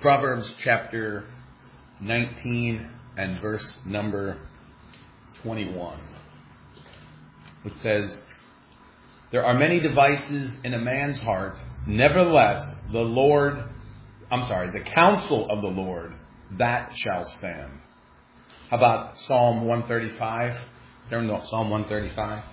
Proverbs chapter 19 and verse number 21. It says, "There are many devices in a man's heart. Nevertheless, the counsel of the Lord, that shall stand." How about Psalm 135? Turn to Psalm 135.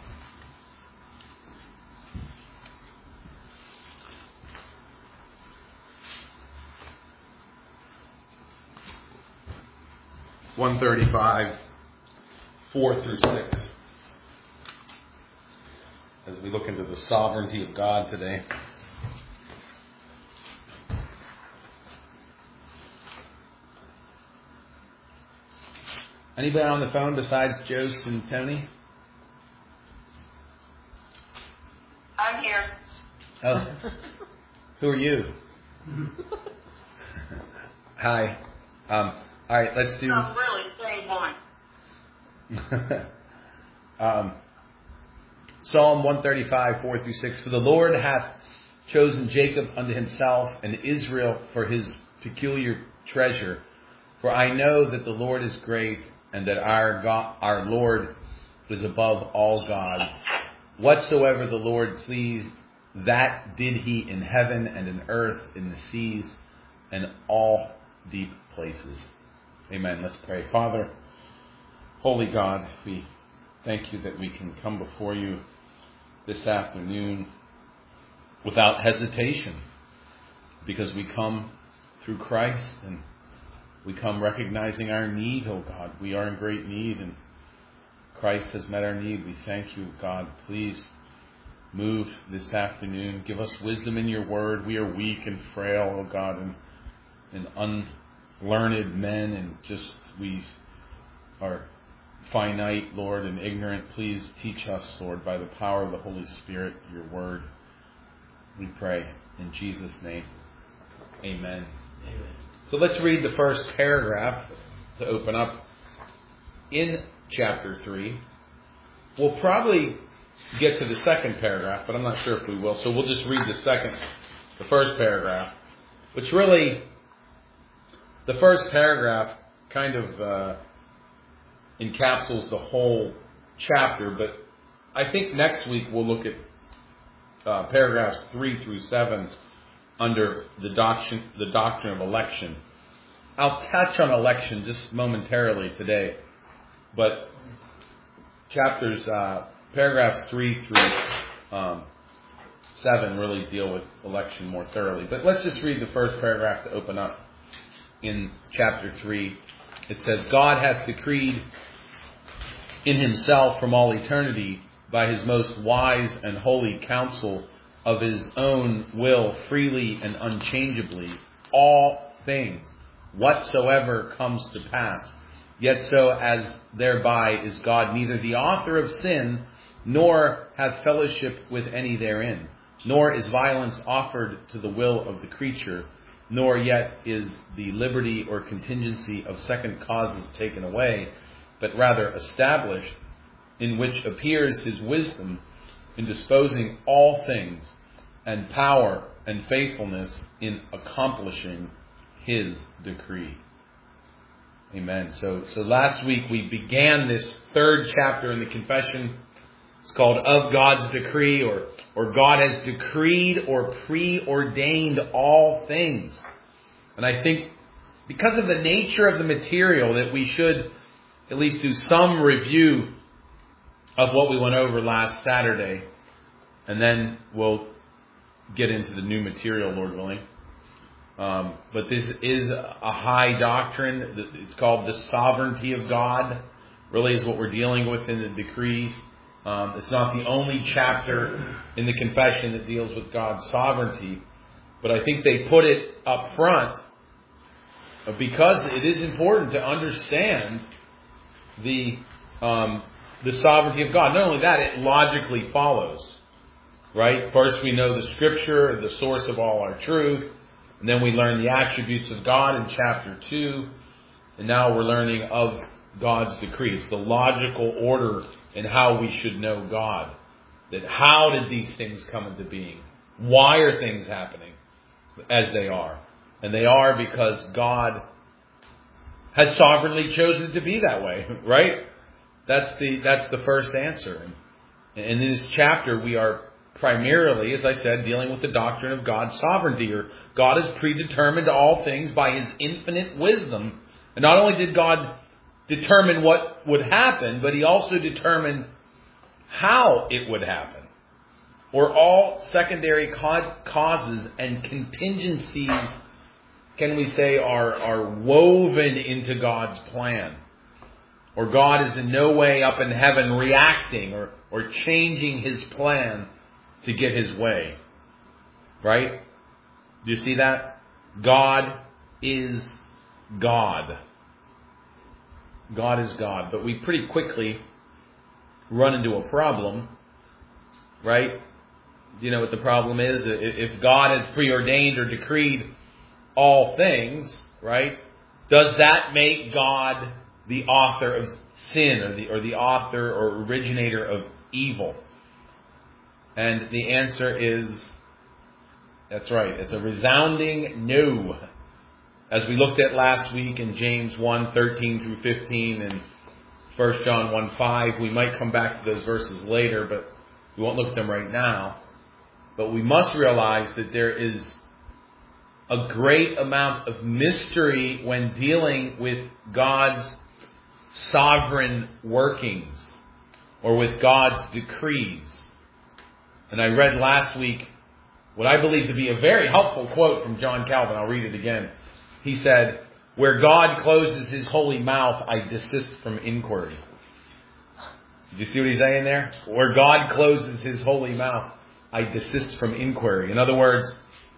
(135) 4 through 6. As we look into the sovereignty of God today. Anybody on the phone besides Jose and Tony? I'm here. Oh. Who are you? Hi. All right, let's do... Not really, same one. Psalm 135, 4 through 6. "For the Lord hath chosen Jacob unto himself, and Israel for his peculiar treasure. For I know that the Lord is great, and that our Lord is above all gods. Whatsoever the Lord pleased, that did he in heaven and in earth, in the seas, and all deep places." Amen. Let's pray. Father, holy God, we thank you that we can come before you this afternoon without hesitation, because we come through Christ and we come recognizing our need, oh God. We are in great need, and Christ has met our need. We thank you, God. Please move this afternoon. Give us wisdom in your word. We are weak and frail, oh God, and unlearned men, and just we are finite, Lord, and ignorant. Please teach us, Lord, by the power of the Holy Spirit, your word. We pray in Jesus' name. Amen. Amen. So let's read the first paragraph to open up in chapter 3. We'll probably get to the second paragraph, but I'm not sure if we will. So we'll just read the first paragraph, which really, the first paragraph kind of encapsulates the whole chapter. But I think next week we'll look at paragraphs 3 through 7 under the doctrine of election. I'll touch on election just momentarily today, but paragraphs 3 through 7 really deal with election more thoroughly. But let's just read the first paragraph to open up in chapter 3. It says, "God hath decreed in himself from all eternity, by his most wise and holy counsel of his own will, freely and unchangeably, all things whatsoever comes to pass. Yet so as thereby is God neither the author of sin, nor hath fellowship with any therein. Nor is violence offered to the will of the creature, nor yet is the liberty or contingency of second causes taken away, but rather established, in which appears his wisdom in disposing all things, and power and faithfulness in accomplishing his decree." Amen. So last week we began this third chapter in the confession. It's called Of God's Decree, or God has decreed or preordained all things. And I think because of the nature of the material that we should at least do some review of what we went over last Saturday, and then we'll get into the new material, Lord willing. But this is a high doctrine. It's called the sovereignty of God, really is what we're dealing with in the decrees. It's not the only chapter in the confession that deals with God's sovereignty, but I think they put it up front because it is important to understand the sovereignty of God. Not only that, it logically follows, right? First we know the Scripture, the source of all our truth, and then we learn the attributes of God in chapter 2, and now we're learning of God's decree. It's the logical order in how we should know God. That how did these things come into being? Why are things happening as they are? And they are because God has sovereignly chosen it to be that way, right? That's the first answer. And in this chapter, we are primarily, as I said, dealing with the doctrine of God's sovereignty, or God has predetermined all things by His infinite wisdom. And not only did God determine what would happen, but He also determined how it would happen. Or all secondary causes and contingencies, can we say, are woven into God's plan. Or God is in no way up in heaven reacting or changing His plan to get His way. Right? Do you see that? God is God. God is God. But we pretty quickly run into a problem. Right? Do you know what the problem is? If God has preordained or decreed all things, right? Does that make God the author of sin, or the author or originator of evil? And the answer is, that's right, it's a resounding no. As we looked at last week in James 1:13 through 15 and 1 John 1:5, we might come back to those verses later, but we won't look at them right now. But we must realize that there is a great amount of mystery when dealing with God's sovereign workings, or with God's decrees. And I read last week what I believe to be a very helpful quote from John Calvin. I'll read it again. He said, "Where God closes His holy mouth, I desist from inquiry." Did you see what he's saying there? Where God closes His holy mouth, I desist from inquiry. In other words,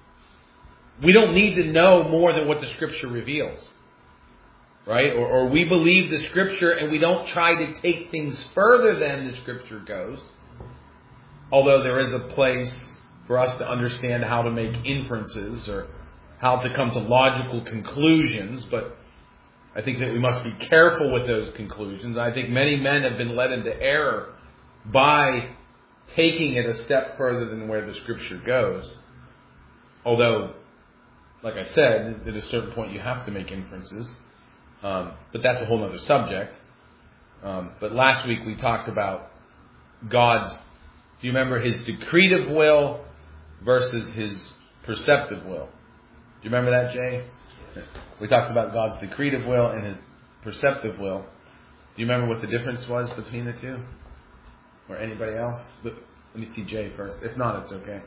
we don't need to know more than what the Scripture reveals. Right? Or we believe the Scripture and we don't try to take things further than the Scripture goes. Although there is a place for us to understand how to make inferences or how to come to logical conclusions. But I think that we must be careful with those conclusions. I think many men have been led into error by taking it a step further than where the Scripture goes. Although, like I said, at a certain point you have to make inferences. But that's a whole other subject. But last week we talked about God's, do you remember, His decretive will versus His perceptive will? Do you remember that, Jay? We talked about God's decretive will and His perceptive will. Do you remember what the difference was between the two? Or anybody else? But let me see Jay first. If not, it's okay.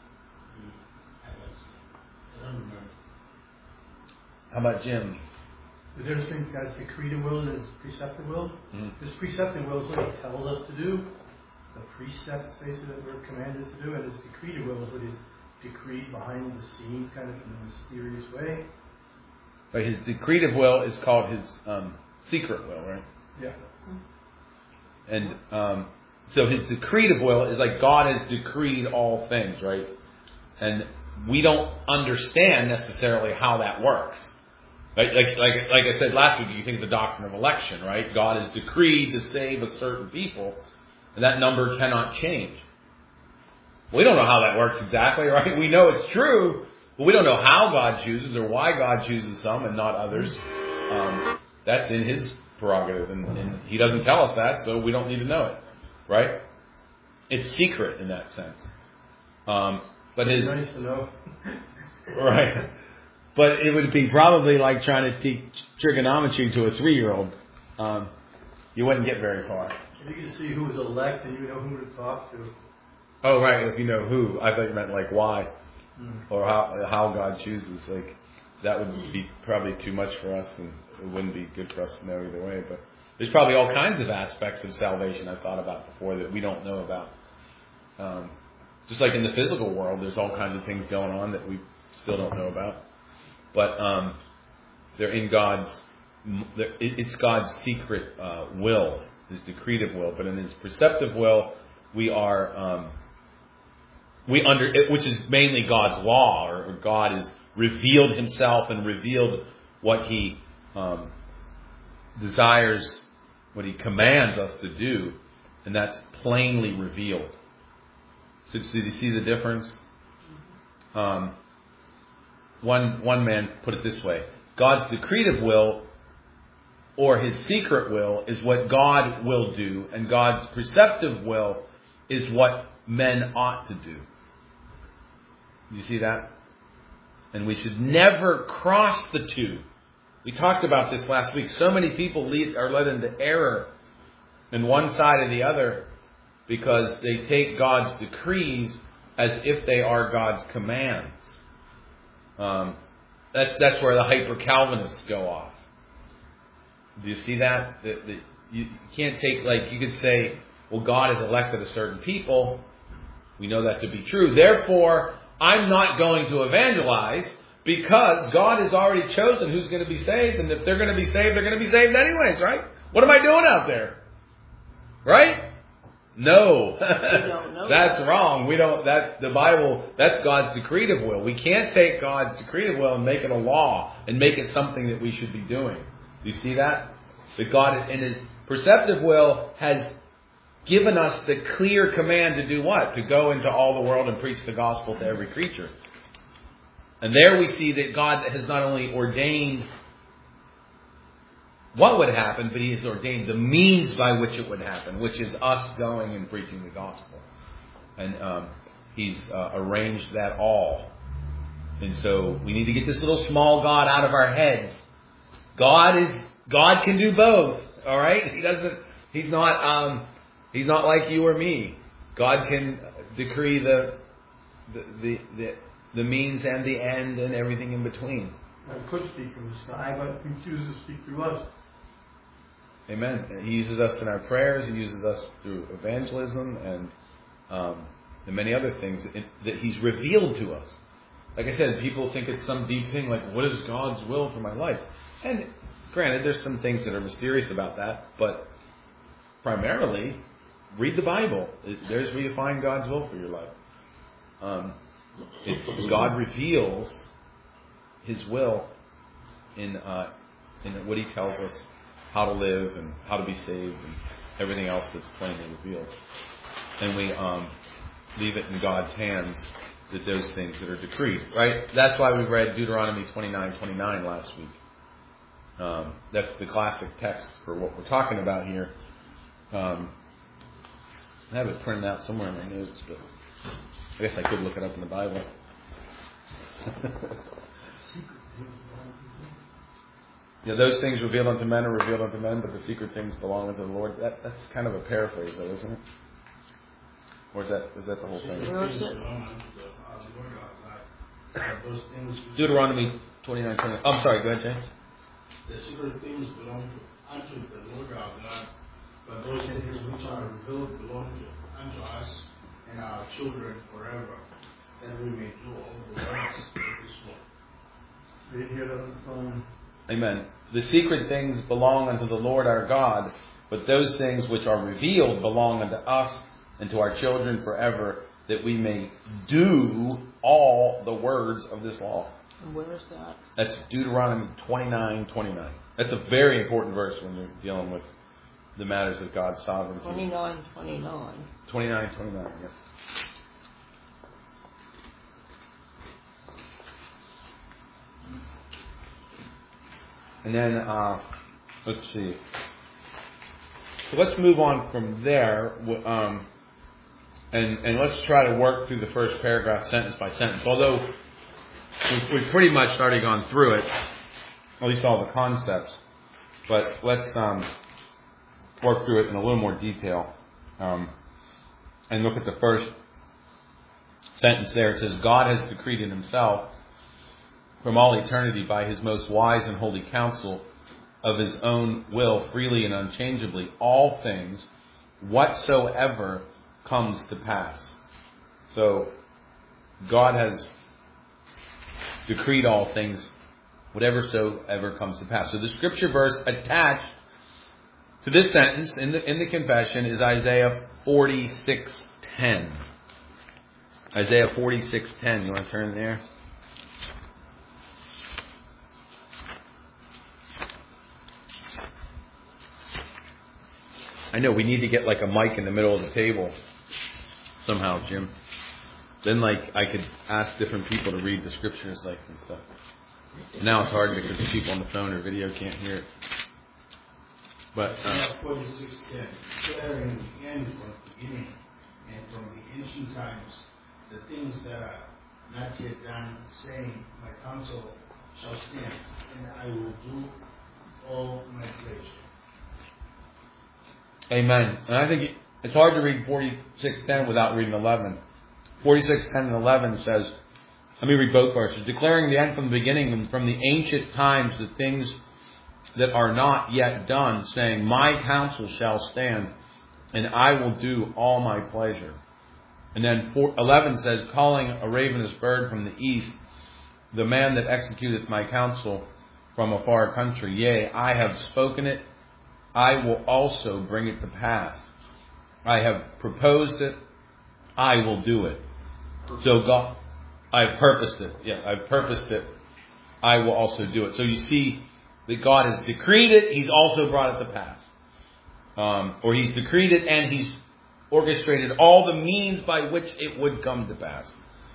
How about Jim? The difference between God's decretive will and His preceptive will? Mm-hmm. His preceptive will is what He tells us to do. The precepts, basically, that we're commanded to do. And His decretive will is what He's decreed behind the scenes, kind of in a mysterious way. But His decretive will is called His secret will, right? Yeah. And so His decretive will is like God has decreed all things, right? And we don't understand necessarily how that works. Like I said last week, you think of the doctrine of election, right? God has decreed to save a certain people, and that number cannot change. We don't know how that works exactly, right? We know it's true, but we don't know how God chooses or why God chooses some and not others. That's in His prerogative, and He doesn't tell us that, so we don't need to know it, right? It's secret in that sense. But His Nice to know. right. But it would be probably like trying to teach trigonometry to a 3-year-old. You wouldn't get very far. If you could see who was elect and you know who to talk to. Oh, right. If you know who. I thought you meant like why. Or how God chooses. Like, that would be probably too much for us, and it wouldn't be good for us to know either way. But there's probably all kinds of aspects of salvation I've thought about before that we don't know about. Just like in the physical world, there's all kinds of things going on that we still don't know about. But they're in God's, it's God's secret will, His decretive will. But in His perceptive will, we are, which is mainly God's law, or God has revealed Himself and revealed what He desires, what He commands us to do, and that's plainly revealed. So do you see the difference? one man put it this way: God's decretive will, or His secret will, is what God will do, and God's preceptive will is what men ought to do. Do you see that? And we should never cross the two. We talked about this last week. So many people are led into error in one side or the other because they take God's decrees as if they are God's commands. That's where the hyper-Calvinists go off. Do you see that? You can't take, like, you could say, well, God has elected a certain people. We know that to be true. Therefore, I'm not going to evangelize because God has already chosen who's going to be saved. And if they're going to be saved, they're going to be saved anyways, right? What am I doing out there? Right? No. That's wrong. That's the Bible, that's God's decretive will. We can't take God's decretive will and make it a law and make it something that we should be doing. Do you see that? That God in His perceptive will has given us the clear command to do what? To go into all the world and preach the gospel to every creature. And there we see that God has not only ordained what would happen, but He has ordained the means by which it would happen, which is us going and preaching the gospel. And He's arranged that all. And so we need to get this little small God out of our heads. God can do both. All right? He's not like you or me. God can decree the means and the end and everything in between. God could speak from the sky, but He chooses to speak through us. Amen. And He uses us in our prayers. He uses us through evangelism and many other things that He's revealed to us. Like I said, people think it's some deep thing like, what is God's will for my life? And granted, there's some things that are mysterious about that, but primarily, read the Bible. There's where you find God's will for your life. God reveals His will in what He tells us how to live and how to be saved and everything else that's plainly revealed. And we leave it in God's hands, that those things that are decreed. Right? That's why we read Deuteronomy 29:29 last week. That's the classic text for what we're talking about here. I have it printed out somewhere in my notes, but I guess I could look it up in the Bible. Yeah, those things revealed unto men are revealed unto men, but the secret things belong unto the Lord. That's kind of a paraphrase, though, isn't it? Or is that the whole thing? Deuteronomy 29:20. I'm sorry, go ahead, James. The secret things belong unto the Lord our God, but those things which are revealed belong unto us and our children forever, that we may do all the works of His will. Read here on the phone. Amen. The secret things belong unto the Lord our God, but those things which are revealed belong unto us and to our children forever, that we may do all the words of this law. And where is that? That's Deuteronomy 29:29. That's a very important verse when you're dealing with the matters of God's sovereignty. 29:29. 29:29, yeah. And then, let's see. So let's move on from there, and let's try to work through the first paragraph sentence by sentence. Although we've pretty much already gone through it, at least all the concepts. But let's work through it in a little more detail and look at the first sentence there. It says, God has decreed in Himself from all eternity by His most wise and holy counsel of His own will, freely and unchangeably, all things whatsoever comes to pass. So God has decreed all things, whatever soever comes to pass. So the scripture verse attached to this sentence in the confession is Isaiah 46:10. Isaiah 46:10. You want to turn there? I know we need to get like a mic in the middle of the table somehow, Jim. then like I could ask different people to read the scriptures like and stuff. Now it's hard because the people on the phone or video can't hear it. But 46:10, declaring the end from the beginning and from the ancient times, the things that are not yet done, saying, my counsel shall stand, and I will do all my pleasure. Amen. And I think it's hard to read 46:10 without reading 11. 46:10 and 11 says, let me read both verses. Declaring the end from the beginning and from the ancient times the things that are not yet done, saying, my counsel shall stand, and I will do all my pleasure. And then 11 says, calling a ravenous bird from the east, the man that executeth my counsel from a far country. Yea, I have spoken it, I will also bring it to pass. I have proposed it, I will do it. So God, I've purposed it. Yeah, I've purposed it, I will also do it. So you see that God has decreed it, He's also brought it to pass. Or He's decreed it and He's orchestrated all the means by which it would come to pass.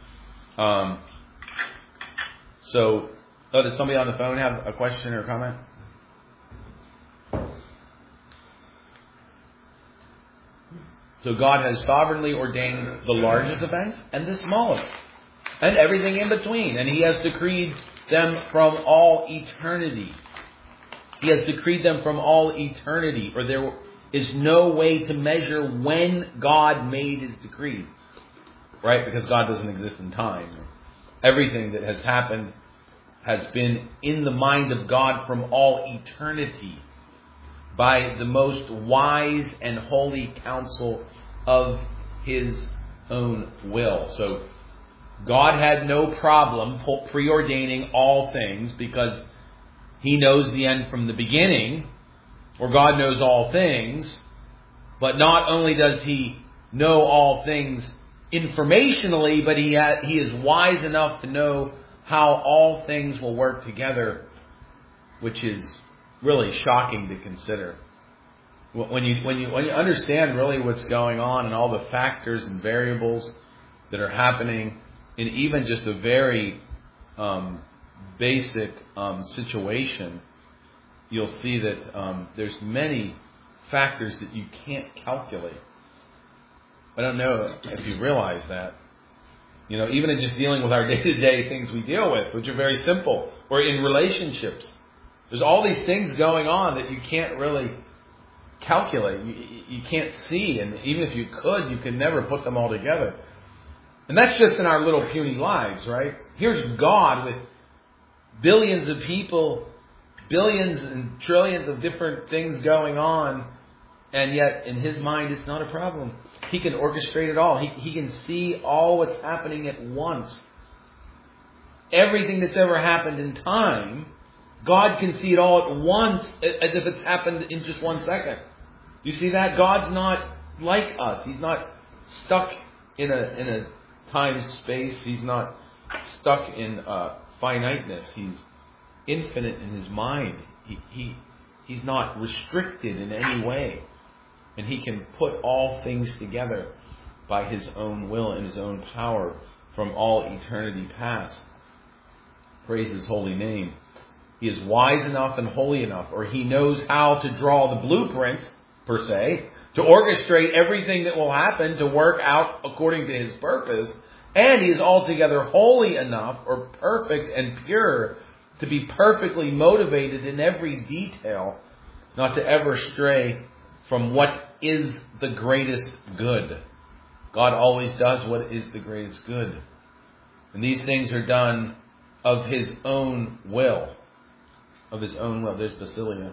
So, does somebody on the phone have a question or comment? So God has sovereignly ordained the largest events and the smallest, and everything in between. And He has decreed them from all eternity. He has decreed them from all eternity, or there is no way to measure when God made His decrees. Right? Because God doesn't exist in time. Everything that has happened has been in the mind of God from all eternity by the most wise and holy counsel of His own will. So God had no problem preordaining all things because He knows the end from the beginning, or God knows all things. But not only does He know all things informationally, but He is wise enough to know how all things will work together, which is really shocking to consider. When you understand really what's going on and all the factors and variables that are happening in even just a very basic situation, you'll see that there's many factors that you can't calculate. I don't know if you realize that. Even in just dealing with our day-to-day things we deal with, which are very simple, or in relationships. There's all these things going on that you can't really calculate. You can't see, and even if you could never put them all together. And that's just in our little puny lives, right? Here's God with billions of people, billions and trillions of different things going on, and yet in His mind it's not a problem. He can orchestrate it all. He can see all what's happening at once. Everything that's ever happened in time, God can see it all at once as if it's happened in just 1 second. You see that? God's not like us. He's not stuck in a time space. He's not stuck in finiteness. He's infinite in His mind. He's not restricted in any way. And He can put all things together by His own will and His own power from all eternity past. Praise His holy name. He is wise enough and holy enough, or He knows how to draw the blueprints, per se, to orchestrate everything that will happen to work out according to His purpose. And He is altogether holy enough, or perfect and pure, to be perfectly motivated in every detail, not to ever stray from what is the greatest good. God always does what is the greatest good. And these things are done of His own will. Of His own will. There's Basilia.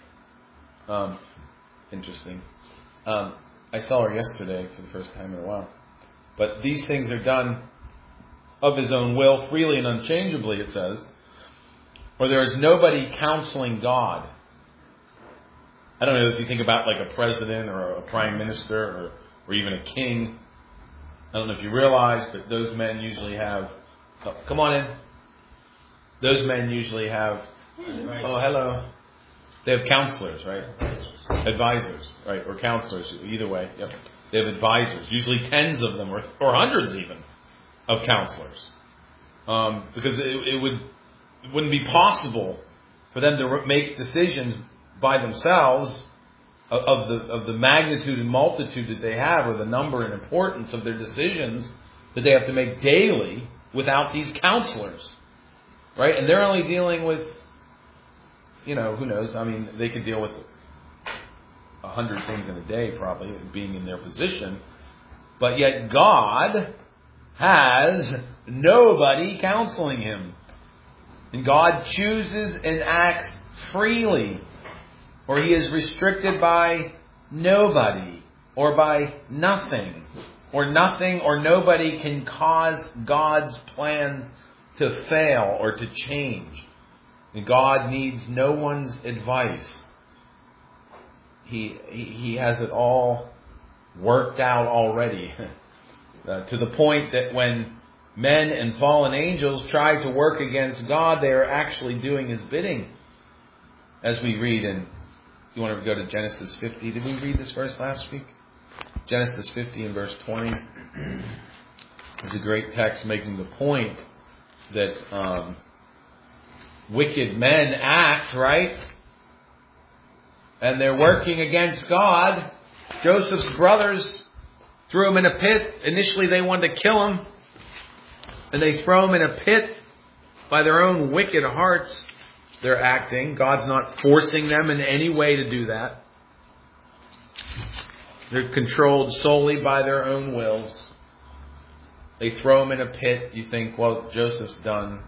Interesting. I saw her yesterday for the first time in a while. But these things are done of His own will, freely and unchangeably, it says. Or there is nobody counseling God. I don't know if you think about like a president or a prime minister or even a king. I don't know if you realize, but those men usually have... Oh, come on in. Those men usually have... Oh, hello. They have counselors, right? Advisors, right? Or counselors, either way. Yep. They have advisors, usually tens of them or hundreds even. of counselors. Because it wouldn't be possible for them to make decisions by themselves of the magnitude and multitude that they have, or the number and importance of their decisions that they have to make daily without these counselors. Right? And they're only dealing with, who knows? I mean, they could deal with 100 things in a day, probably, being in their position. But yet God has nobody counseling him. And God chooses and acts freely. Or he is restricted by nobody. Or by nothing. Or nothing or nobody can cause God's plan to fail or to change. And God needs no one's advice. He has it all worked out already. To the point that when men and fallen angels try to work against God, they are actually doing his bidding. As we read in, you want to go to Genesis 50. Did we read this verse last week? Genesis 50 and verse 20 is a great text making the point that wicked men act, right? And they're working against God. Joseph's brothers threw him in a pit. Initially they wanted to kill him. And they throw him in a pit by their own wicked hearts. They're acting. God's not forcing them in any way to do that. They're controlled solely by their own wills. They throw him in a pit. You think, well, Joseph's done.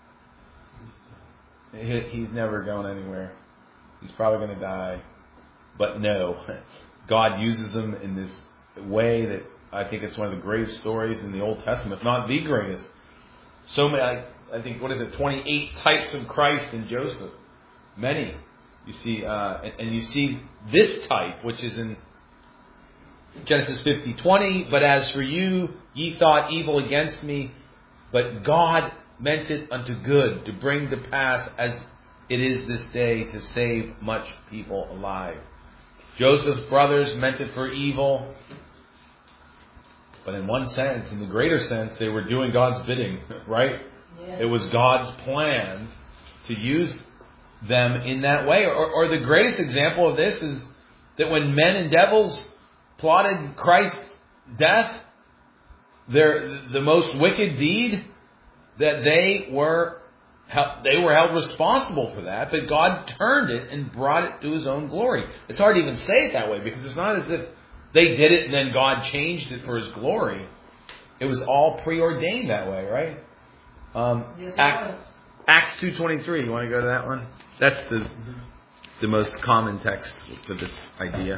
He's never going anywhere. He's probably going to die. But no. God uses him in this way that I think it's one of the greatest stories in the Old Testament, if not the greatest. So many, I think, 28 types of Christ in Joseph. Many. You see, and you see this type, which is in Genesis 50:20. But as for you, ye thought evil against me, but God meant it unto good, to bring to pass as it is this day, to save much people alive. Joseph's brothers meant it for evil. But in one sense, in the greater sense, they were doing God's bidding, right? Yeah. It was God's plan to use them in that way. Or the greatest example of this is that when men and devils plotted Christ's death, the most wicked deed, that they were held responsible for that, but God turned it and brought it to his own glory. It's hard to even say it that way, because it's not as if they did it and then God changed it for his glory. It was all preordained that way, right? Yes, Acts 2:23. You want to go to that one? That's the most common text for this idea.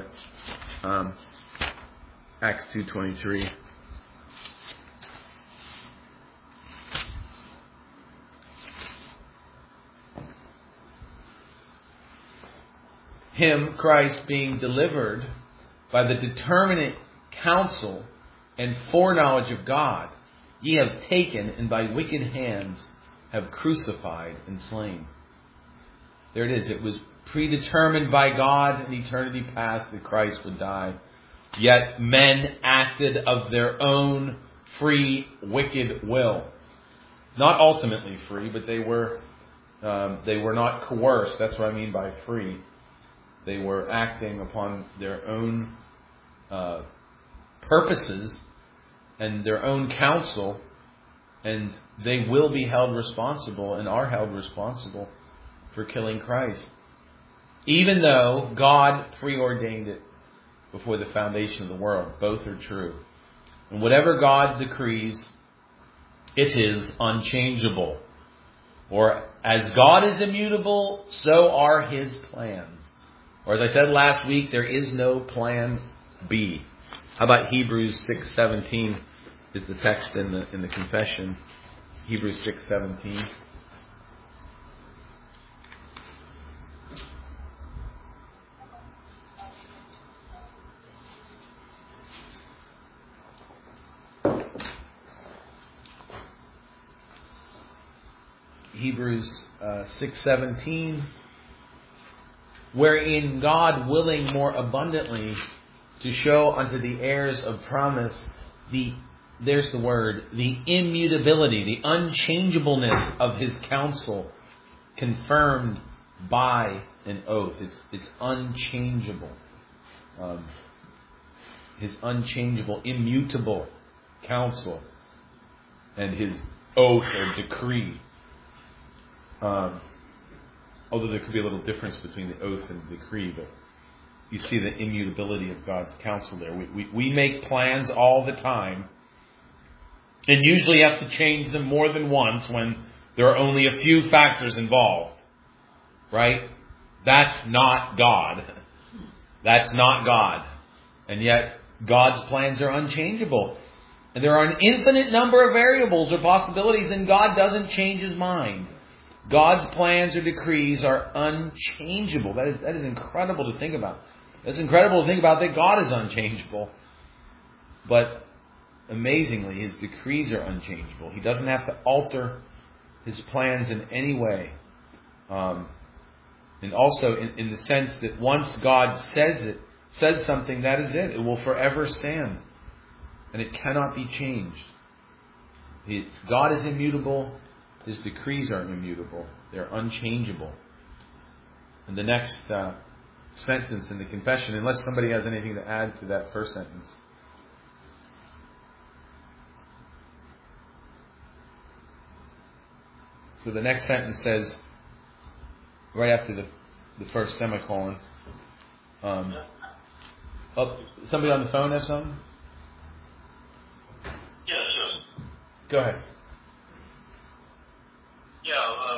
Acts 2:23. Him, Christ, being delivered by the determinate counsel and foreknowledge of God, ye have taken and by wicked hands have crucified and slain. There it is. It was predetermined by God in eternity past that Christ would die. Yet men acted of their own free, wicked will. Not ultimately free, but they were not coerced. That's what I mean by free. They were acting upon their own purposes and their own counsel, and they will be held responsible and are held responsible for killing Christ. Even though God preordained it before the foundation of the world. Both are true. And whatever God decrees, it is unchangeable. Or as God is immutable, so are his plans. Or as I said last week, there is no plan B. How about Hebrews 6:17 is the text in the confession. Hebrews 6:17. Hebrews 6:17. Wherein God, willing more abundantly to show unto the heirs of promise the there's the word, the immutability, the unchangeableness of His counsel confirmed by an oath. It's unchangeable. His unchangeable, immutable counsel and His oath or decree. Although there could be a little difference between the oath and the decree, but you see the immutability of God's counsel there. We make plans all the time, and usually have to change them more than once when there are only a few factors involved. Right? That's not God. That's not God. And yet, God's plans are unchangeable. And there are an infinite number of variables or possibilities, and God doesn't change His mind. God's plans or decrees are unchangeable. That is incredible to think about. It's incredible to think about that God is unchangeable. But amazingly, His decrees are unchangeable. He doesn't have to alter His plans in any way. And also in the sense that once God says something, that is it. It will forever stand. And it cannot be changed. God is immutable. His decrees are immutable. They're unchangeable. And the next sentence in the confession, unless somebody has anything to add to that first sentence. So the next sentence says, right after the first semicolon, somebody on the phone have something? Yeah, sure. Go ahead. Yeah,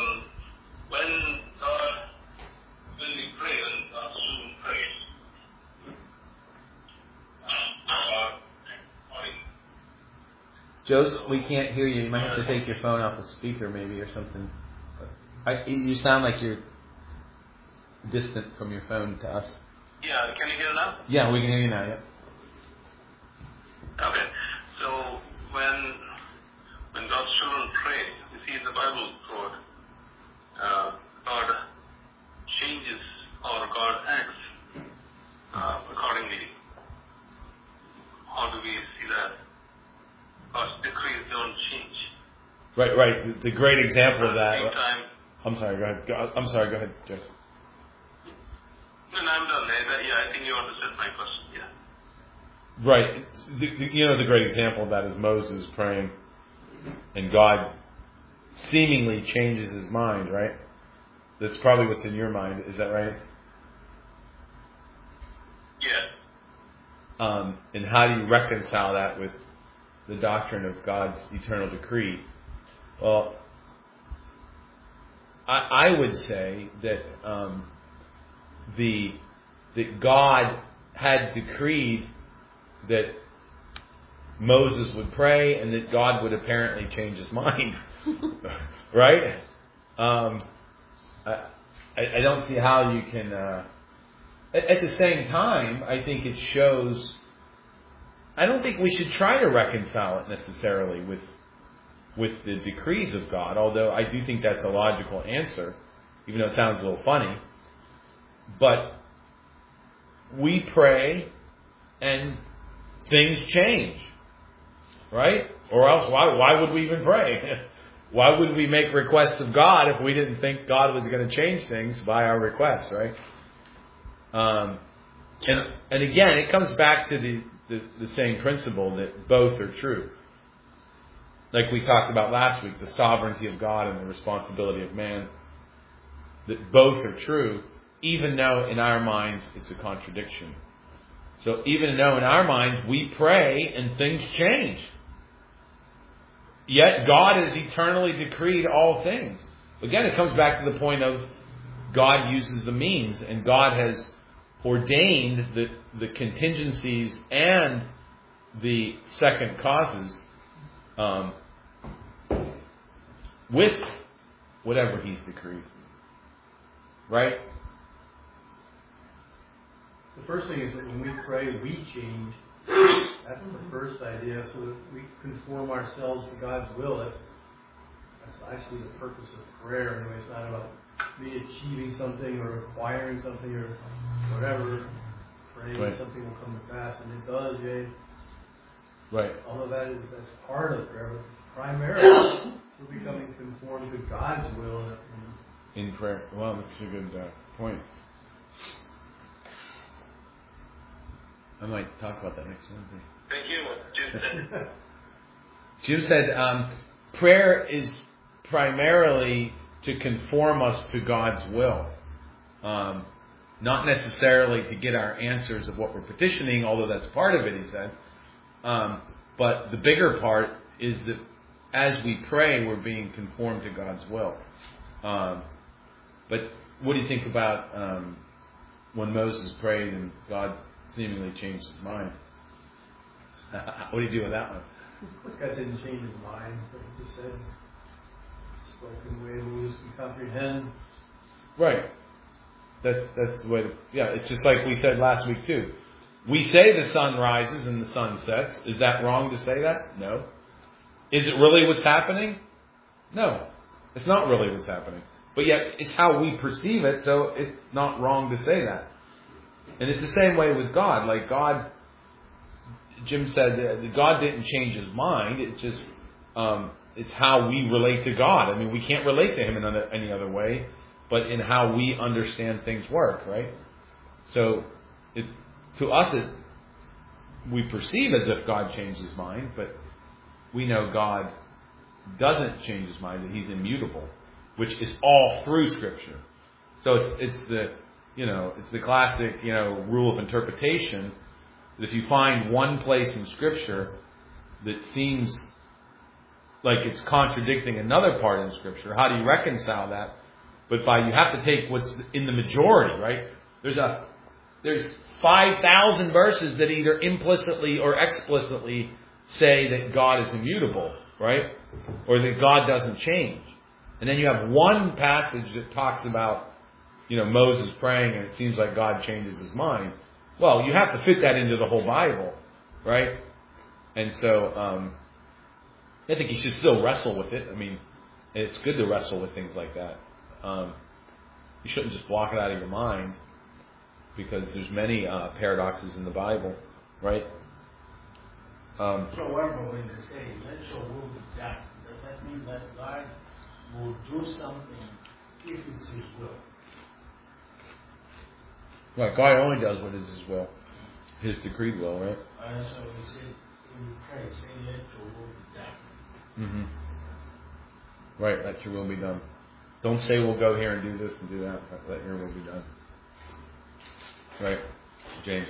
when we pray, when God student prays, Joseph, we can't hear you. You might have to take your phone off the speaker maybe or something. You sound like you're distant from your phone to us. Yeah, can you hear now? Yeah, we can hear you now, yeah. Okay, so when God's children pray, you see in the Bible code, God changes or God acts accordingly. How do we see that? God's decrees don't change. Right. The great example of that. Time, I'm sorry, go ahead. Go ahead, Jeff. No, I'm done. I think you understood my question. Yeah. Right. The great example of that is Moses praying, and God seemingly changes his mind, right? That's probably what's in your mind. Is that right? Yeah. And how do you reconcile that with the doctrine of God's eternal decree? Well, I would say that that God had decreed that Moses would pray, and that God would apparently change his mind, right? I don't see how you can. At the same time, I think it shows. I don't think we should try to reconcile it necessarily with the decrees of God, although I do think that's a logical answer, even though it sounds a little funny. But we pray and things change, right? Or else why would we even pray? Why would we make requests of God if we didn't think God was going to change things by our requests, right? And again, it comes back to the same principle that both are true. Like we talked about last week, the sovereignty of God and the responsibility of man. That both are true, even though in our minds it's a contradiction. So even though in our minds we pray and things change, yet God has eternally decreed all things. Again, it comes back to the point of God uses the means, and God has ordained the contingencies and the second causes with whatever He's decreed. Right? The first thing is that when we pray, we change. That's the first idea, so that we conform ourselves to God's will. That's actually the purpose of prayer. Anyway, it's not about me achieving something or acquiring something or whatever. Praying right. Something will come to pass, and it does. Right. All of that's part of prayer, but primarily we're becoming conformed to God's will. In prayer. Well, that's a good point. I might talk about that next Wednesday. Thank you. Jim said. Jim said prayer is primarily to conform us to God's will. Not necessarily to get our answers of what we're petitioning, although that's part of it, he said. But the bigger part is that as we pray, we're being conformed to God's will. But what do you think about when Moses prayed and God seemingly changed his mind? What do you do with that one? Of course, God didn't change his mind, but he just said, spoke in a way we can comprehend. Right. That's the way to, it's just like we said last week too. We say the sun rises and the sun sets. Is that wrong to say that? No. Is it really what's happening? No. It's not really what's happening. But yet, it's how we perceive it, so it's not wrong to say that. And it's the same way with God. Like God, Jim said, that God didn't change his mind. It's just, it's how we relate to God. I mean, we can't relate to him in any other way, but in how we understand things work, right? So, to us, we perceive as if God changed his mind, but we know God doesn't change his mind, that he's immutable, which is all through Scripture. So it's the classic, rule of interpretation, that if you find one place in Scripture that seems like it's contradicting another part in Scripture, how do you reconcile that? But you have to take what's in the majority, right? There's 5,000 verses that either implicitly or explicitly say that God is immutable, right? Or that God doesn't change. And then you have one passage that talks about, Moses praying and it seems like God changes his mind. Well, you have to fit that into the whole Bible, right? And so, I think you should still wrestle with it. I mean, it's good to wrestle with things like that. You shouldn't just block it out of your mind, because there's many paradoxes in the Bible, right? However, when they say, let your will be done, does that mean that God will do something if it's his will? Right, God only does what is his will, his decreed will, right? So we say, in prayer, say, let your will be done. Mm-hmm. Right, let your will be done. Don't say we'll go here and do this and do that. Let your will be done. Right, James.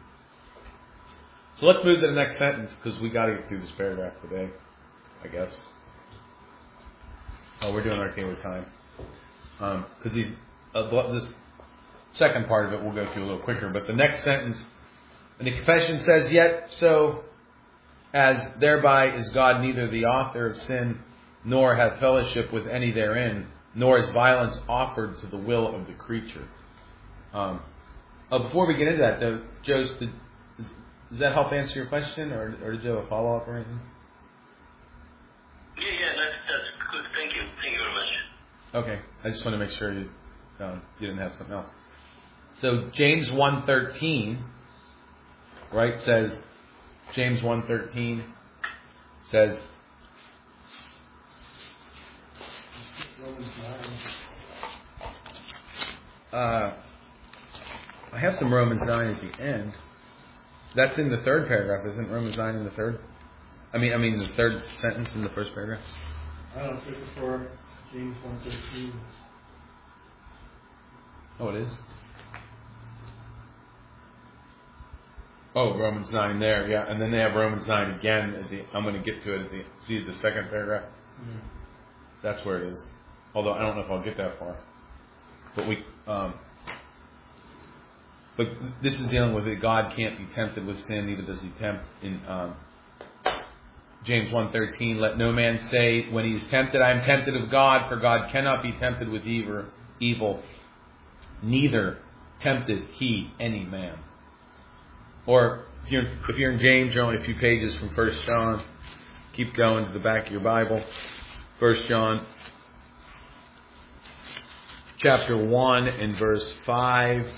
So let's move to the next sentence, because we got to get through this paragraph today, I guess. Oh, we're doing okay with time. Because this second part of it we'll go through a little quicker. But the next sentence, and the confession says, yet so as thereby is God neither the author of sin, nor hath fellowship with any therein, nor is violence offered to the will of the creature. Before we get into that, though, Joe, does that help answer your question, or did you have a follow-up or anything? Yeah, that's good. Thank you very much. Okay, I just want to make sure you didn't have something else. So James 1:13, right, says, James 1:13 says, I have some Romans 9 at the end. That's in the third paragraph, isn't Romans 9 in the third? I mean the third sentence in the first paragraph. I don't think it's for James 1:13. Oh, it is? Oh, Romans 9 there, yeah. And then they have Romans 9 again. I'm going to get to it see the second paragraph? Mm-hmm. That's where it is. Although I don't know if I'll get that far. But this is dealing with it. God can't be tempted with sin, neither does he tempt. In James 1:13, let no man say when he is tempted, I am tempted of God, for God cannot be tempted with evil, neither tempteth he any man. Or if you're in James, you're only a few pages from 1 John. Keep going to the back of your Bible. 1 John chapter 1 and verse 5.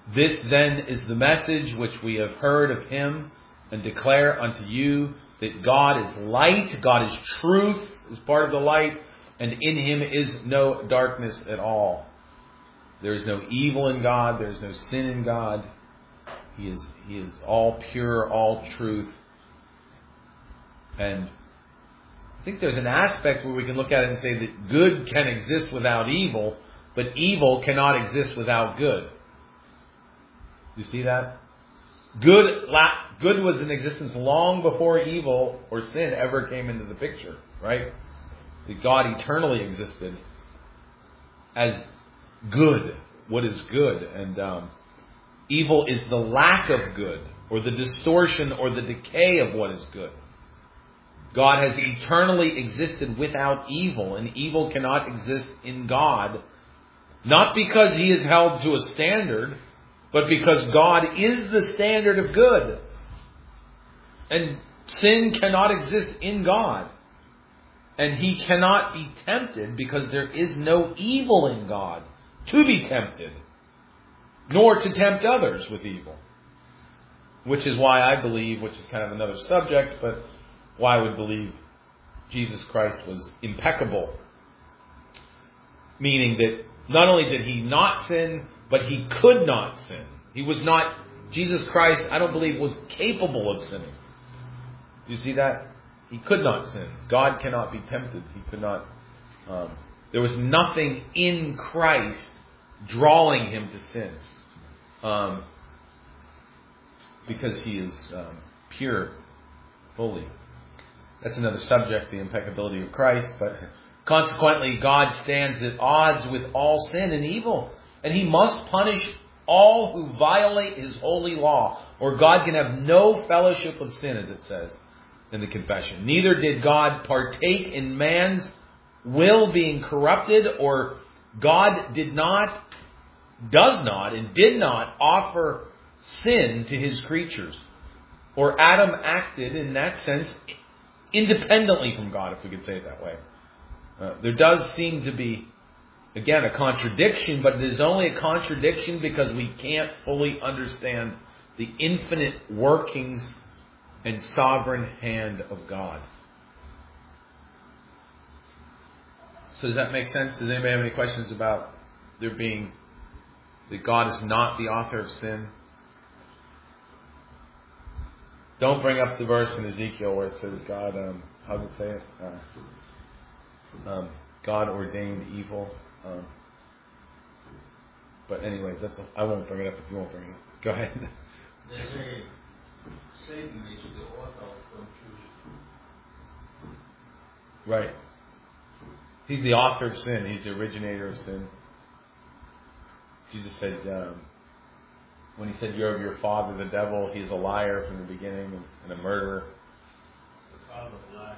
This then is the message which we have heard of him and declare unto you, that God is light, God is truth, is part of the light, and in him is no darkness at all. There is no evil in God, there is no sin in God. He is all pure, all truth. And I think there's an aspect where we can look at it and say that good can exist without evil, but evil cannot exist without good. Do you see that? Good was in existence long before evil or sin ever came into the picture, right? That God eternally existed as good, what is good. And evil is the lack of good, or the distortion or the decay of what is good. God has eternally existed without evil, and evil cannot exist in God, not because he is held to a standard, but because God is the standard of good. And sin cannot exist in God. And he cannot be tempted because there is no evil in God to be tempted, nor to tempt others with evil. Which is why I believe, which is kind of another subject, but why I would believe Jesus Christ was impeccable. Meaning that not only did he not sin, but he could not sin. He was not, Jesus Christ, I don't believe, was capable of sinning. Do you see that? He could not sin. God cannot be tempted. He could not. There was nothing in Christ drawing him to sin. Because he is pure, fully. That's another subject, the impeccability of Christ. But consequently, God stands at odds with all sin and evil. And he must punish all who violate his holy law, or God can have no fellowship of sin, as it says in the confession. Neither did God partake in man's will being corrupted, or God does not, and did not offer sin to his creatures. Or Adam acted, in that sense, independently from God, if we could say it that way. There does seem to be, again, a contradiction, but it is only a contradiction because we can't fully understand the infinite workings and sovereign hand of God. So does that make sense? Does anybody have any questions about there being, that God is not the author of sin? Don't bring up the verse in Ezekiel where it says God, how does it say it? God ordained evil. But anyway, I won't bring it up if you won't bring it up. Go ahead. They say Satan is the author of confusion. Right. He's the author of sin. He's the originator of sin. Jesus said, when he said, "You're of your father, the devil," he's a liar from the beginning and a murderer. The father of lies.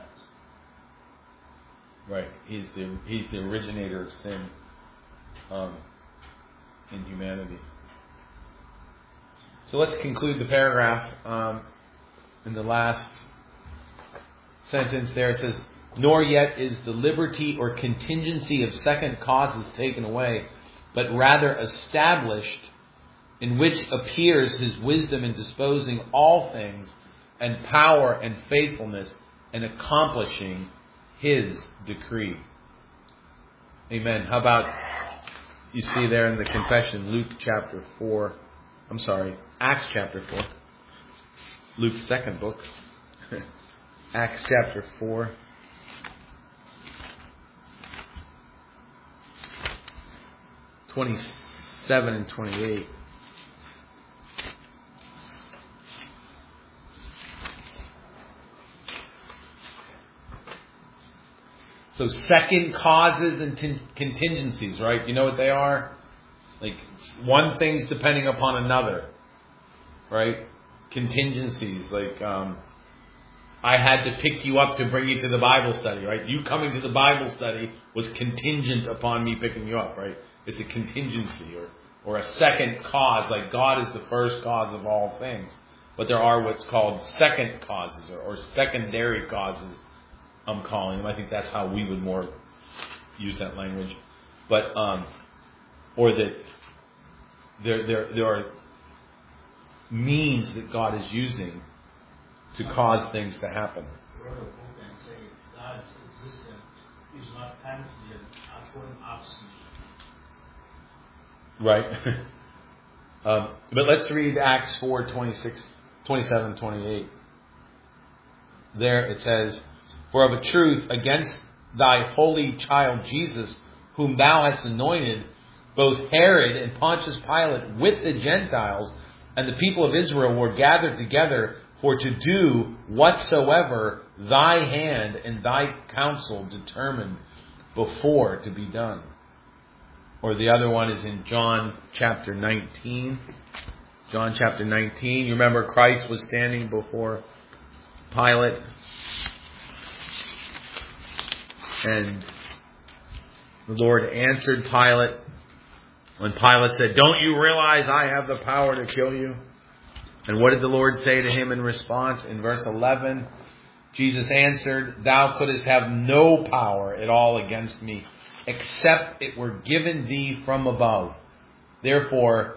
Right. He's the originator of sin in humanity. So let's conclude the paragraph. In the last sentence there it says, "Nor yet is the liberty or contingency of second causes taken away, but rather established, in which appears his wisdom in disposing all things, and power and faithfulness in accomplishing his decree." Amen. How about, you see there in the confession, Acts chapter 4. Luke's second book. Acts chapter 4. 27 and 28. So second causes and contingencies, right? You know what they are? Like one thing's depending upon another, right? Contingencies, like I had to pick you up to bring you to the Bible study, right? You coming to the Bible study was contingent upon me picking you up, right? It's a contingency or a second cause, like God is the first cause of all things. But there are what's called second causes or secondary causes, I'm calling them. I think that's how we would more use that language. But or that there are means that God is using to cause things to happen. Wrote a book and say God's existence is not contingent upon us. Right? But let's read Acts 4, 26, 27, 28. There it says, "For of a truth, against thy holy child Jesus, whom thou hast anointed, both Herod and Pontius Pilate with the Gentiles and the people of Israel were gathered together for to do whatsoever thy hand and thy counsel determined before to be done." Or the other one is in John chapter 19. John chapter 19. You remember Christ was standing before Pilate. And the Lord answered Pilate when Pilate said, "Don't you realize I have the power to kill you?" And what did the Lord say to him in response? In verse 11, Jesus answered, "Thou couldst have no power at all against me, except it were given thee from above. Therefore,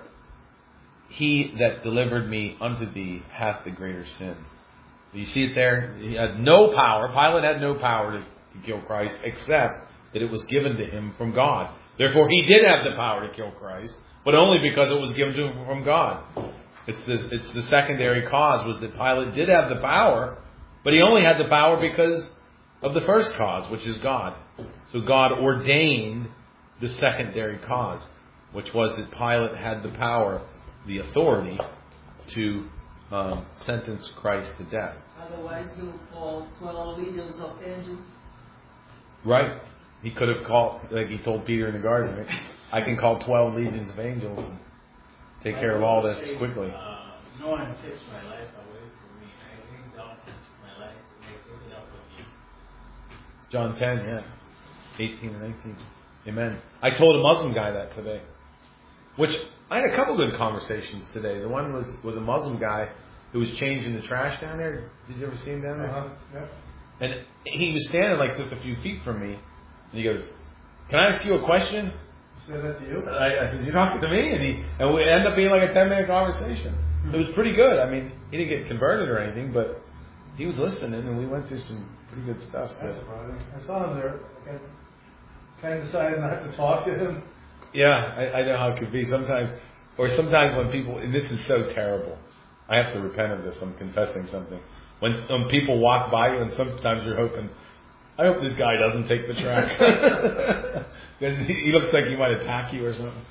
he that delivered me unto thee hath the greater sin." You see it there? He had no power. Pilate had no power to kill Christ, except that it was given to him from God. Therefore, he did have the power to kill Christ, but only because it was given to him from God. It's the secondary cause was that Pilate did have the power, but he only had the power because of the first cause, which is God. So God ordained the secondary cause, which was that Pilate had the power, the authority to sentence Christ to death. Otherwise, he would call 12 legions of angels. Right. He could have called, like he told Peter in the garden, right? I can call 12 legions of angels and take care of all this quickly. No one takes my life away from me. I lay down my life to make it up for you. John 10, yeah. 18 and 19. Amen. I told a Muslim guy that today. Which, I had a couple good conversations today. The one was with a Muslim guy who was changing the trash down there. Did you ever see him down there? Yeah. And he was standing like just a few feet from me. And he goes, "Can I ask you a question?" Said that to you? I said, "You're talking to me?" And we ended up being like a 10-minute conversation. It was pretty good. I mean, he didn't get converted or anything, but he was listening, and we went through some pretty good stuff. So. That's surprising. I saw him there. I kind of decided not to talk to him. Yeah, I know how it could be sometimes. Or sometimes when people, and this is so terrible. I have to repent of this. I'm confessing something. When people walk by you, and sometimes you're hoping, I hope this guy doesn't take the track. Because he looks like he might attack you or something.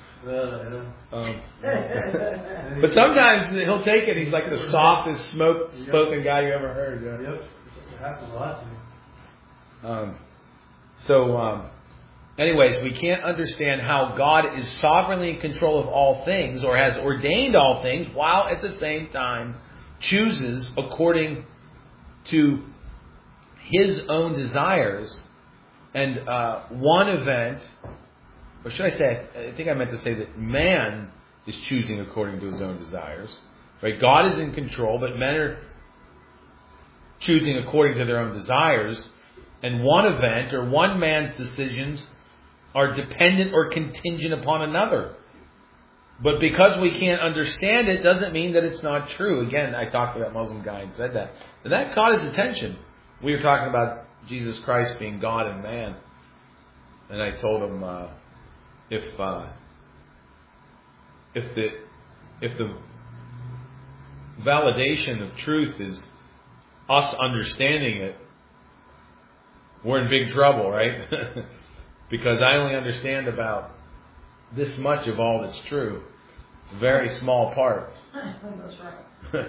But sometimes he'll take it. He's like the softest, spoken guy you ever heard. Yeah. Yep. It happens a lot to me. Anyways, we can't understand how God is sovereignly in control of all things or has ordained all things while at the same time chooses according to His own desires. And one event, or should I say, I think I meant to say that man is choosing according to his own desires. Right? God is in control, but men are choosing according to their own desires. And one event or one man's decisions are dependent or contingent upon another. But because we can't understand it, doesn't mean that it's not true. Again, I talked to that Muslim guy and said that. And that caught his attention. We were talking about Jesus Christ being God and man. And I told him, if the validation of truth is us understanding it, we're in big trouble, right? Because I only understand about this much of all that's true. A very small part. That's right.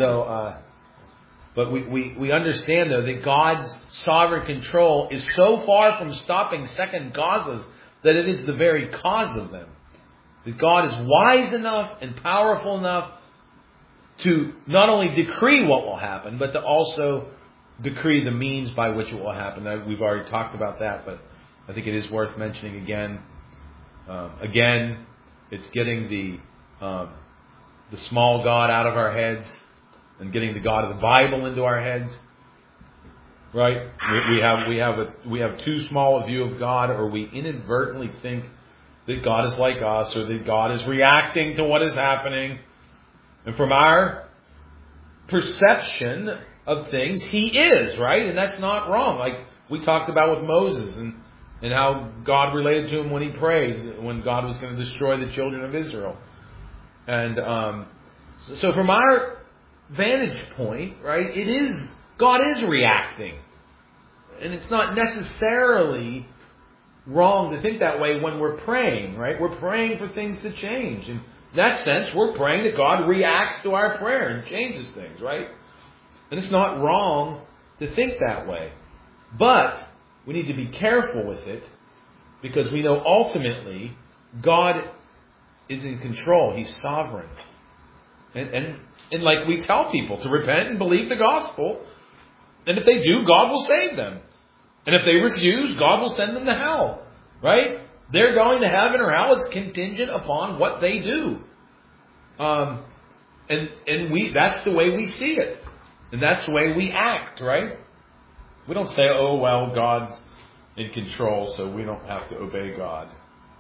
But we understand, though, that God's sovereign control is so far from stopping second causes that it is the very cause of them. That God is wise enough and powerful enough to not only decree what will happen, but to also decree the means by which it will happen. We've already talked about that, but I think it is worth mentioning again. Again, it's getting the small God out of our heads and getting the God of the Bible into our heads. Right? We have too small a view of God, or we inadvertently think that God is like us, or that God is reacting to what is happening. And from our perception of things, He is, right? And that's not wrong. Like we talked about with Moses and how God related to him when he prayed, when God was going to destroy the children of Israel. And so from our vantage point, right, God is reacting. And it's not necessarily wrong to think that way when we're praying, right? We're praying for things to change. In that sense, we're praying that God reacts to our prayer and changes things, right? And it's not wrong to think that way. But we need to be careful with it because we know ultimately God is in control. He's sovereign. And like we tell people to repent and believe the gospel. And if they do, God will save them. And if they refuse, God will send them to hell. Right? They're going to heaven or hell. It's contingent upon what they do. And that's the way we see it. And that's the way we act, right? We don't say, oh, well, God's in control, so we don't have to obey God.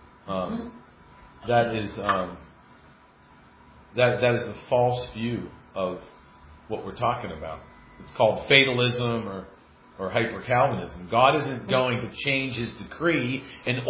That is a false view of what we're talking about. It's called fatalism or hyper-Calvinism. God isn't going to change His decree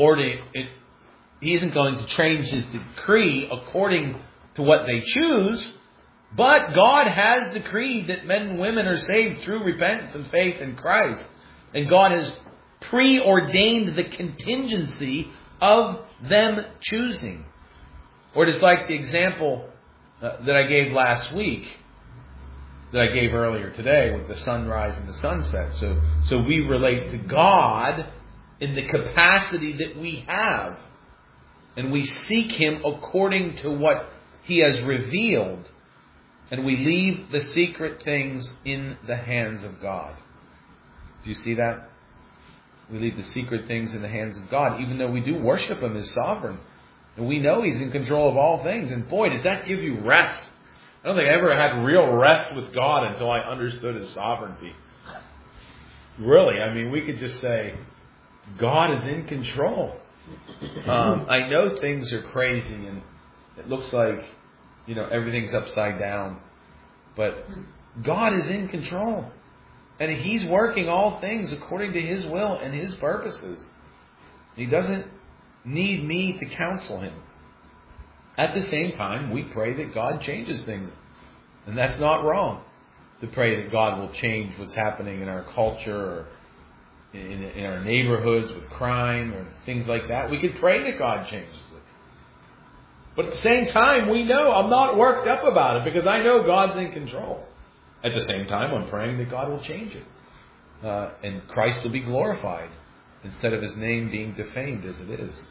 He isn't going to change His decree according to what they choose, but God has decreed that men and women are saved through repentance and faith in Christ. And God has preordained the contingency of them choosing. Or just like the example that I gave last week, that I gave earlier today with the sunrise and the sunset. So we relate to God in the capacity that we have. And we seek Him according to what He has revealed. And we leave the secret things in the hands of God. Do you see that? We leave the secret things in the hands of God, even though we do worship Him as sovereign. And we know He's in control of all things. And boy, does that give you rest. I don't think I ever had real rest with God until I understood His sovereignty. Really, I mean, we could just say, God is in control. I know things are crazy and it looks like, everything's upside down. But God is in control. And He's working all things according to His will and His purposes. He doesn't need me to counsel Him. At the same time, we pray that God changes things. And that's not wrong to pray that God will change what's happening in our culture or in our neighborhoods with crime or things like that. We could pray that God changes it. But at the same time, we know I'm not worked up about it because I know God's in control. At the same time, I'm praying that God will change it. And Christ will be glorified instead of His name being defamed as it is.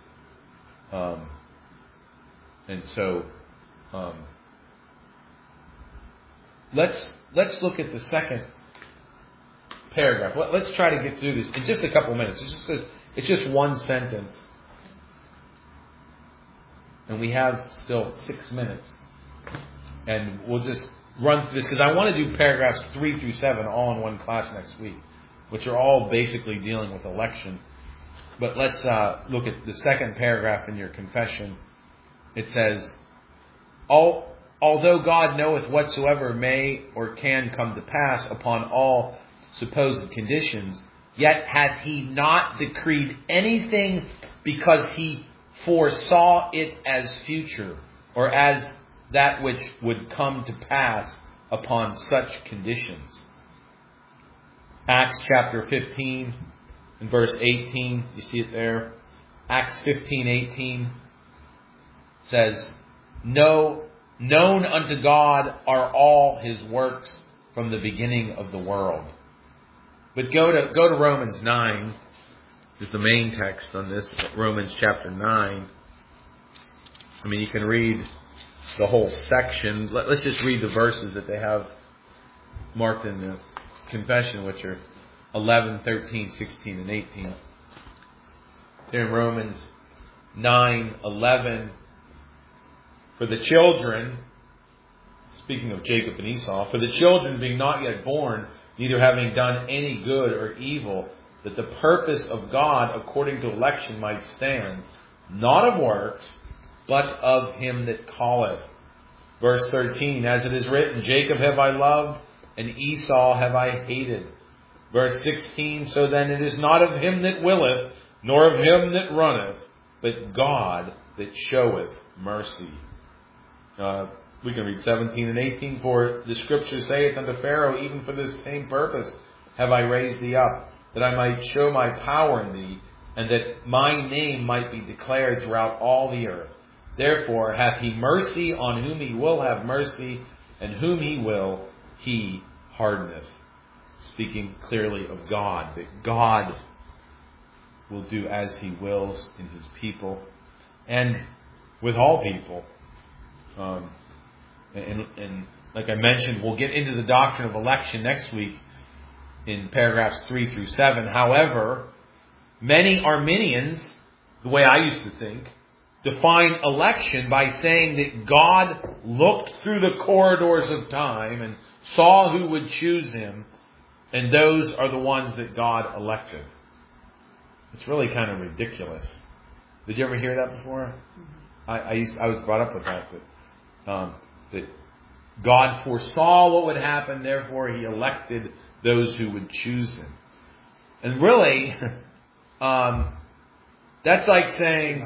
And so, let's look at the second paragraph. Let's try to get through this in just a couple of minutes. It's just one sentence. And we have still 6 minutes. And we'll just run through this because I want to do paragraphs 3 through 7 all in one class next week, which are all basically dealing with election. But let's look at the second paragraph in your confession. It says, although God knoweth whatsoever may or can come to pass upon all supposed conditions, yet hath He not decreed anything because He foresaw it as future, or as that which would come to pass upon such conditions. Acts chapter 15 and verse 18, you see it there? Acts 15:18 says, known unto God are all His works from the beginning of the world. But go to Romans 9, is the main text on this, Romans chapter 9. I mean, you can read the whole section. Let's just read the verses that they have marked in the confession, which are 11, 13, 16, and 18. Here in Romans 9:11, for the children, speaking of Jacob and Esau, for the children being not yet born, neither having done any good or evil, that the purpose of God according to election might stand, not of works, but of Him that calleth. Verse 13, as it is written, Jacob have I loved, and Esau have I hated. Verse 16, so then it is not of him that willeth, nor of him that runneth, but God that showeth mercy. We can read 17 and 18. For the Scripture saith unto Pharaoh, even for this same purpose have I raised thee up, that I might show my power in thee, and that my name might be declared throughout all the earth. Therefore hath he mercy on whom he will have mercy, and whom he will, he hardeneth. Speaking clearly of God, that God will do as he wills in his people, and with all people. And like I mentioned, we'll get into the doctrine of election next week in paragraphs 3 through 7. However, many Arminians, the way I used to think, define election by saying that God looked through the corridors of time and saw who would choose him, and those are the ones that God elected. It's really kind of ridiculous. Did you ever hear that before? I was brought up with that, that God foresaw what would happen, therefore he elected those who would choose him. And really, that's like saying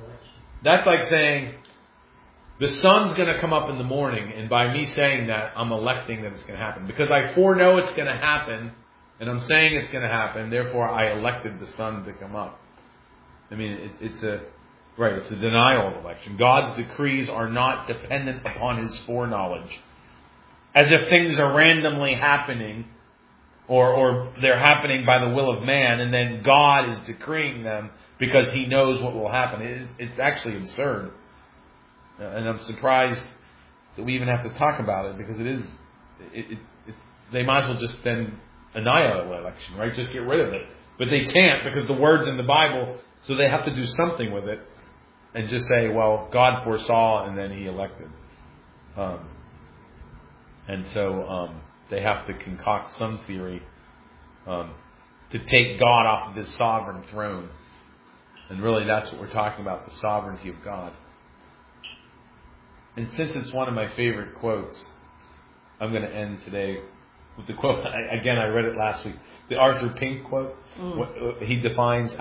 the sun's going to come up in the morning, and by me saying that, I'm electing that it's going to happen. Because I foreknow it's going to happen, and I'm saying it's going to happen, therefore I elected the sun to come up. I mean, it's a denial of election. God's decrees are not dependent upon his foreknowledge. As if things are randomly happening, or they're happening by the will of man, and then God is decreeing them because he knows what will happen. It's actually absurd. And I'm surprised that we even have to talk about it, because they might as well just then annihilate election, right? Just get rid of it. But they can't, because the word's in the Bible, so they have to do something with it and just say, well, God foresaw and then he elected. And so they have to concoct some theory to take God off of his sovereign throne. And really that's what we're talking about, the sovereignty of God. And since it's one of my favorite quotes, I'm going to end today with the quote. Again, I read it last week. The Arthur Pink quote. How he defines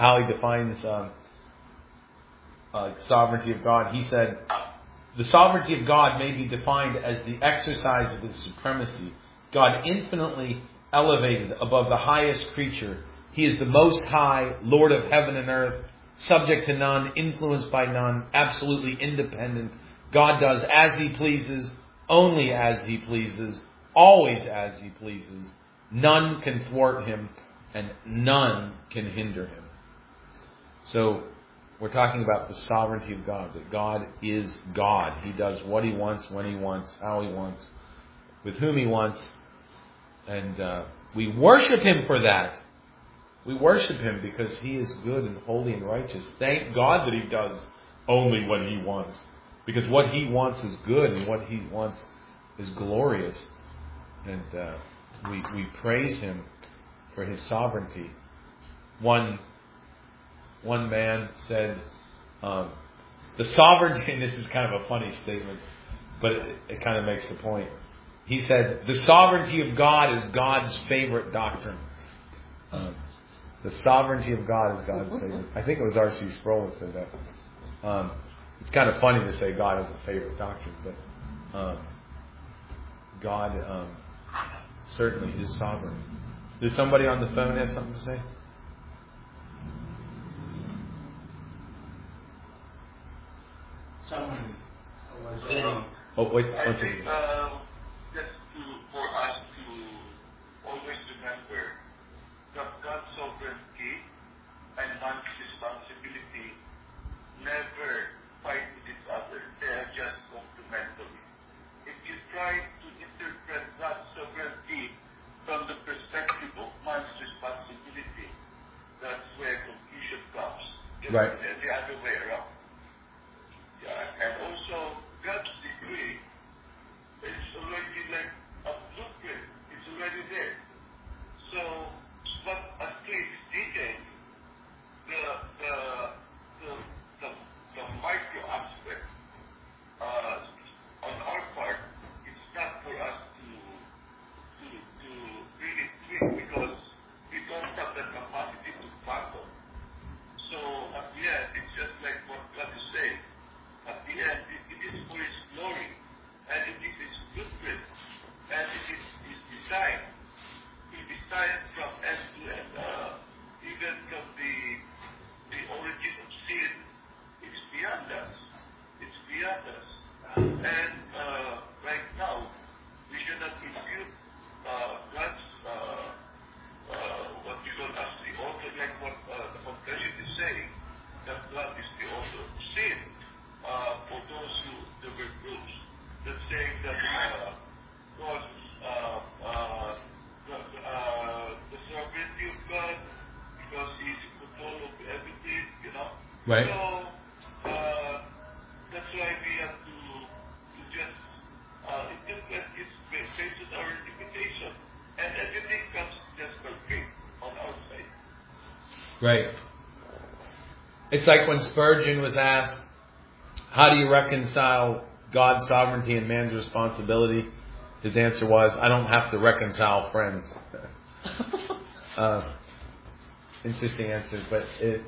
sovereignty of God. He said, the sovereignty of God may be defined as the exercise of his supremacy. God infinitely elevated above the highest creature. He is the most high, Lord of heaven and earth, subject to none, influenced by none, absolutely independent. God does as he pleases, only as he pleases, always as he pleases. None can thwart him, and none can hinder him. So, we're talking about the sovereignty of God, that God is God. He does what he wants, when he wants, how he wants, with whom he wants. And we worship him for that. We worship him because he is good and holy and righteous. Thank God that he does only what he wants. Because what he wants is good, and what he wants is glorious. And we praise him for his sovereignty. One man said, the sovereignty, and this is kind of a funny statement, but it kind of makes the point. He said, the sovereignty of God is God's favorite doctrine. The sovereignty of God is God's favorite. I think it was R.C. Sproul that said that. It's kind of funny to say God has a favorite doctrine, but God certainly is sovereign. Did somebody on the phone have something to say? Someone was Wait. I think just for us to always remember that God's sovereignty and man's responsibility never fight with each other. They are just complementary. If you try to interpret God's sovereignty from the perspective of man's responsibility, that's where confusion comes. Right. The other way around. Yeah, and also God's decree is already like a blueprint. It's already there. So, but as Craig stated, the micro aspect on our part Right. So that's why we have to just it's just that it's based on our limitation, and everything comes just perfect on our side. Right. It's like when Spurgeon was asked, how do you reconcile God's sovereignty and man's responsibility? His answer was, I don't have to reconcile friends. Interesting answer, but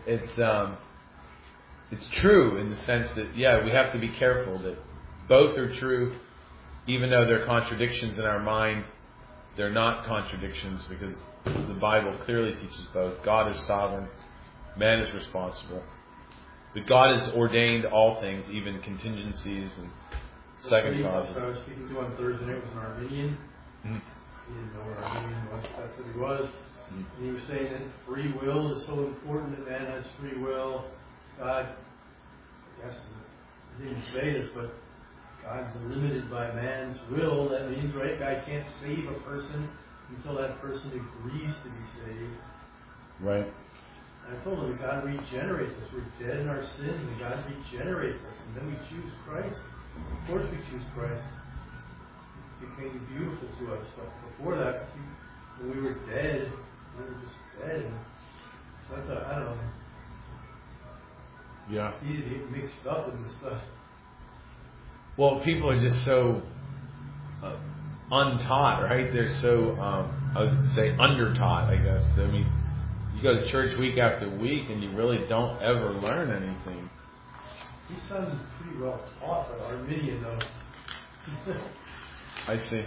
it's true in the sense that, yeah, we have to be careful that both are true, even though they're contradictions in our mind. They're not contradictions because the Bible clearly teaches both. God is sovereign, man is responsible. But God has ordained all things, even contingencies and second causes. I was speaking to on Thursday night was an Arminian. Mm-hmm. He didn't know what Arminian was. That's what he was. And he was saying that free will is so important, that man has free will. God, I guess he didn't say this, but God's limited by man's will. That means, right, God can't save a person until that person agrees to be saved. Right. And I told him that God regenerates us. We're dead in our sins, and God regenerates us. And then we choose Christ. Of course we choose Christ. He became beautiful to us. But before that, when we were dead, we were just dead. So that's I don't know. Yeah. It's easy to get mixed up in this stuff. Well, people are just so untaught, right? They're so, I was going to say, undertaught, I guess. I mean, you go to church week after week and you really don't ever learn anything. He sounded pretty well taught, but Arminian, though. I see.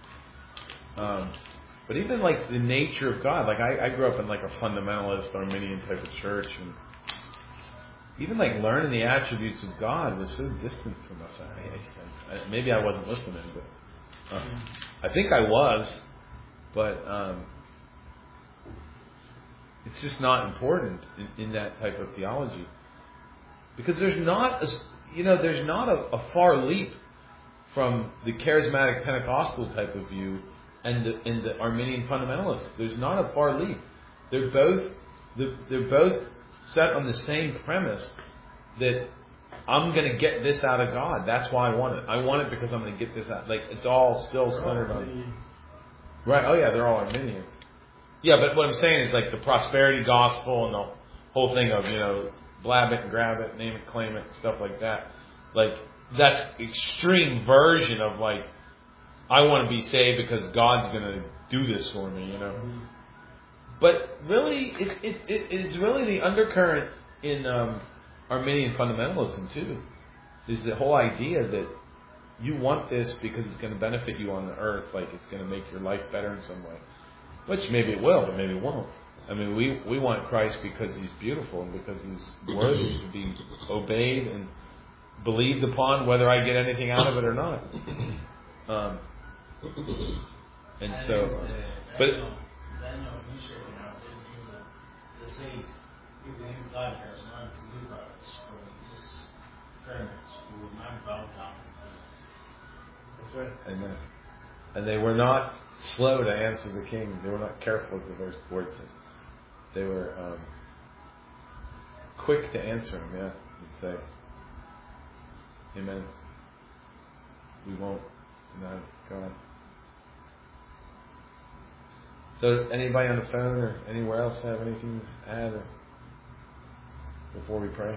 But even like the nature of God, like I grew up in like a fundamentalist Arminian type of church, and even like learning the attributes of God was so distant from us. Maybe I wasn't listening, but I think I was. But it's just not important in that type of theology, because there's not a far leap from the charismatic Pentecostal type of view and the Arminian fundamentalists. There's not a far leap. They're both set on the same premise that I'm going to get this out of God. That's why I want it. I want it because I'm going to get this out. Like, it's all still centered on... Right, oh yeah, they're all Arminian. Yeah, but what I'm saying is like the prosperity gospel and the whole thing of, blab it and grab it, name it, claim it, stuff like that. Like, that's extreme version of like, I want to be saved because God's going to do this for me, But really, it is really the undercurrent in Arminian fundamentalism too, is the whole idea that you want this because it's going to benefit you on the earth, like it's going to make your life better in some way. Which maybe it will, but maybe it won't. I mean, we want Christ because He's beautiful and because He's worthy to be obeyed and believed upon, whether I get anything out of it or not. And so, but Daniel, he said, the saints, even in God has not delivered us from this pyramids who will not bow down. That's right. Amen. And they were not slow to answer the king. They were not careful with the words. They were quick to answer him. Yeah, you'd say, Amen. We won't deny God. So, anybody on the phone or anywhere else have anything to add before we pray?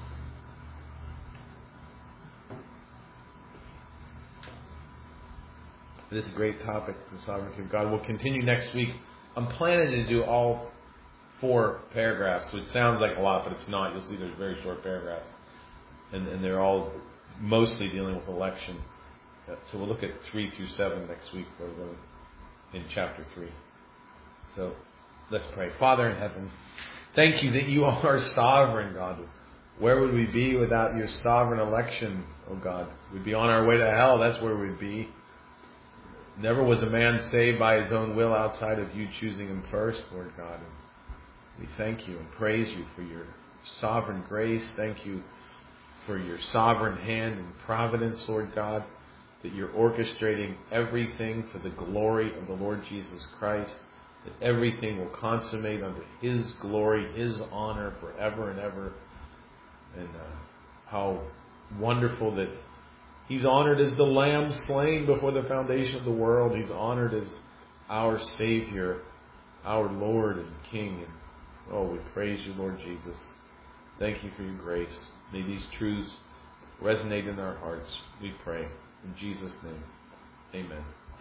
This is a great topic, the sovereignty of God. We'll continue next week. I'm planning to do all 4 paragraphs, which sounds like a lot, but it's not. You'll see there's very short paragraphs. And they're all mostly dealing with election. So we'll look at 3 through 7 next week, where we're going in chapter 3. So let's pray. Father in heaven, thank you that you are sovereign, God. Where would we be without your sovereign election, oh God? We'd be on our way to hell. That's where we'd be. Never was a man saved by his own will outside of you choosing him first, Lord God. And we thank you and praise you for your sovereign grace. Thank you for your sovereign hand and providence, Lord God, that you're orchestrating everything for the glory of the Lord Jesus Christ, that everything will consummate unto His glory, His honor forever and ever. And how wonderful that He's honored as the Lamb slain before the foundation of the world. He's honored as our Savior, our Lord and King. And oh, we praise you, Lord Jesus. Thank you for your grace. May these truths resonate in our hearts, we pray. In Jesus' name, amen.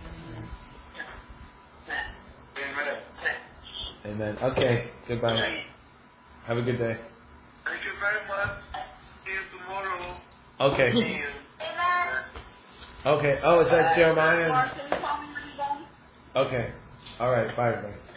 Amen. Amen. Okay, goodbye. Have a good day. Thank you very much. See you tomorrow. Okay. See you. Okay. Oh, is that Jeremiah? Martin, tell me when you're done. Okay. All right. Bye, everybody.